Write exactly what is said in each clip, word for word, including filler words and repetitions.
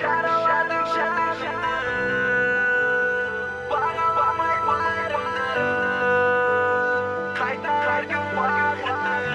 Жараладың жанымды, бағаламай барымды, қайтар күн уақытты,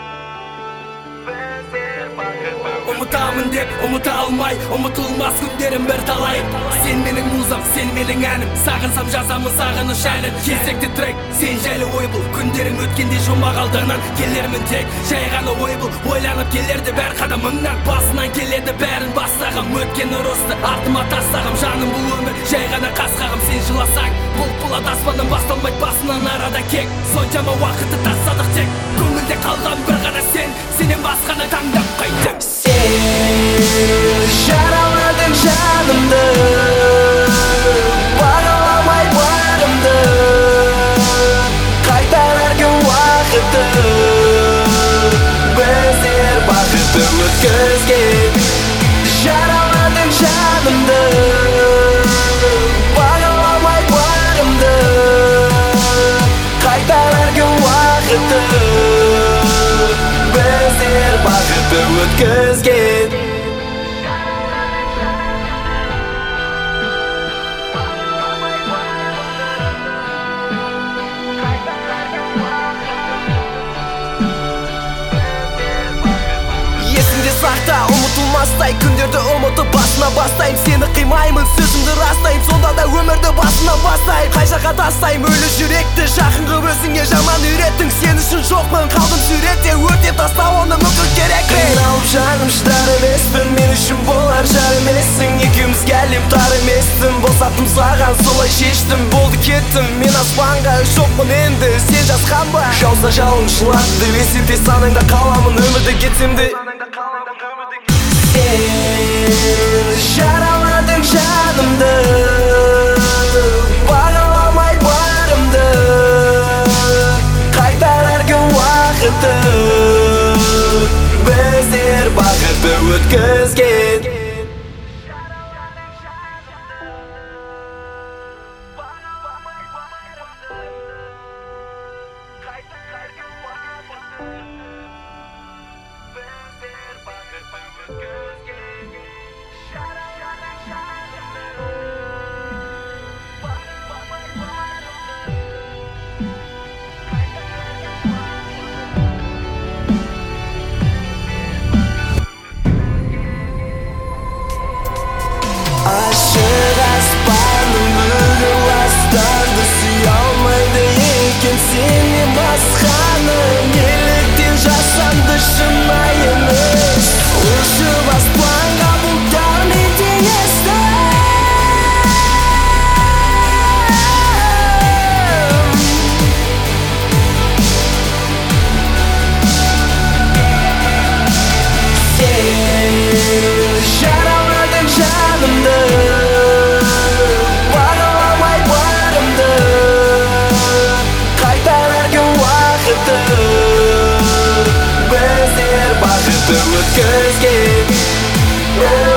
біздер бақытты. Ұмытамын деп ұмыта алмай, ұмытылмас күндерім бір талай. Сен менің музам, сен менің әнім, сағынсам жазамын сағыныш әнін. Кезекті трек, сен жайлы ой бұл, күндерің өткенде жұмақ алдынан келермін тек. Жай ғана ой бұл, ойланып келерді бәр қадамыңнан. Басынан келеді бәрін бастағым, өткен ұрысты артыма тастағым. Жаным бұл өмір, жай ғана қасқағым. Сен жыласаң, бұлт аспаннан басталмайды басынан арада кек. Соншама уақытты тастадық тек, көңілде қалған бір ғана сен. Сенен басқаны таңдап қайтем. Сен жараладың жанымды, бағаламай барымды, қайтарар күн уақытты, біздер бақытты өткізген. Жараладың жанымды, бағаламай барымды, қайтарар күн уақытты, біздер бақытты өткізген. Есіңде сақта ұмытылмастай күндерді ұмытып басына бастайым. Сені қимаймын, сөзімді растайым, сонда да өмірді басына бастайым. Қай жаққа тастайым өлі жүректі, жақын қып өзіңе жаман үйреттің. Сен үшін жоқпын, қалдым суретте, өртеп тастау оны мүмкін керек пе? Қиналып жаным шыдар емеспін, мен үшін болар жар емессің. Екеумізге әлем тар емессің, босаттым саған солай шештім. Болды кеттім мен аспанға, жоқпын енді сен жазған ба? Жауса жауын жылатты, есепте санаңда қаламын өмірді кетсем де. Сен жараладың жанымды, бағаламай барымды, қайтарар күн уақытты, біздер бақытты өткізген. Ашық аспаным бүгін ластанды, сүйе алмайды екен сенен басқаны. Неліктен жасанды шынайы емес, ұшып аспанға бұлттар менде естім. Сен жараладың жанымды, бағаламай барымды, қайтарар күн уақытты, біздер бақытты өткізген.